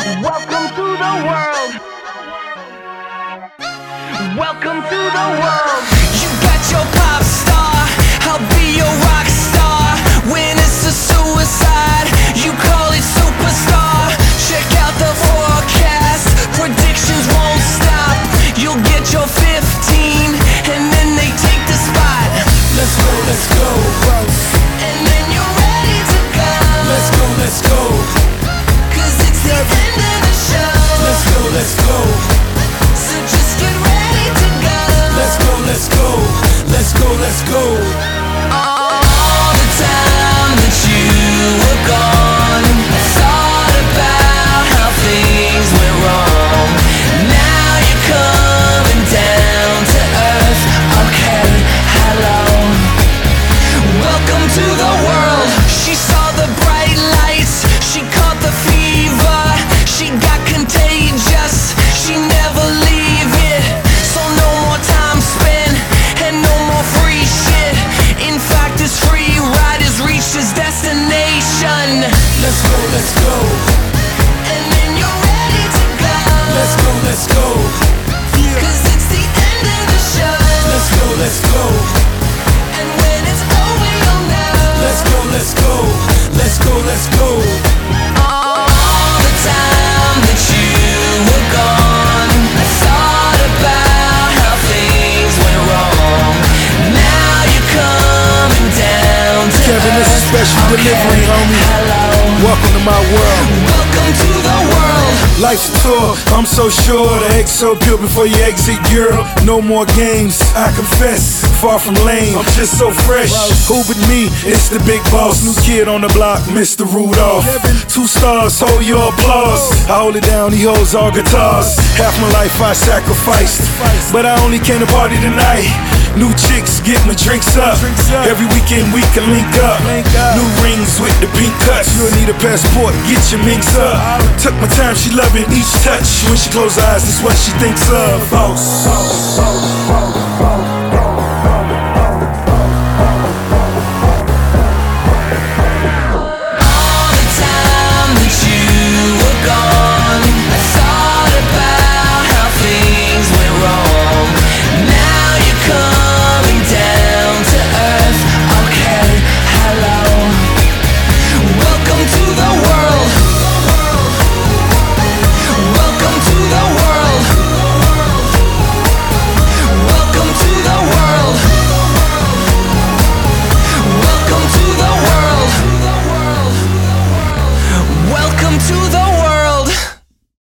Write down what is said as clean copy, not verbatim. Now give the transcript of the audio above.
Welcome to the world. Welcome to the world. You got your pop star, I'll be your rock star. When it's a suicide, you call it superstar. Check out the forecast, predictions won't stop. You'll get your 15, and then they take the spot. Let's go, let's go. And then you're ready to go. Let's go. Cause it's the end of the show. Let's go. So just get ready to go. Let's go. All the time that you were gone, I thought about how things went wrong. Now you're coming down to earth. Okay, hello. Welcome to the world. She saw the bright lights, she caught the fever, she got contagious, she never leave it. So no more time spent and no more free shit. In fact, this free ride has reached its destination. Let's go. And then you're ready to go. Let's go. Cause it's the end of the show. Let's go. And when it's over, you'll know. Let's go. All the time that you were gone, I thought about how things went wrong. Now you're coming down to Kevin, this is special delivery, homie. Hello. Welcome to my world. Welcome to the world. Life's a tour, I'm so sure. The egg's so pure before you exit Europe. No more games, I confess. Far from lame, I'm just so fresh. Who but me? It's the big boss. New kid on the block, Mr. Rudolph. 2 stars, hold your applause. I hold it down, he holds all guitars. Half my life I sacrificed, but I only came to party tonight. New chicks, get my drinks up. Every weekend we can link up. New rings with the pink cuts. You'll need a passport, get your minks up. Took my time, she loving each touch. When she close her eyes, that's what she thinks of. Boss.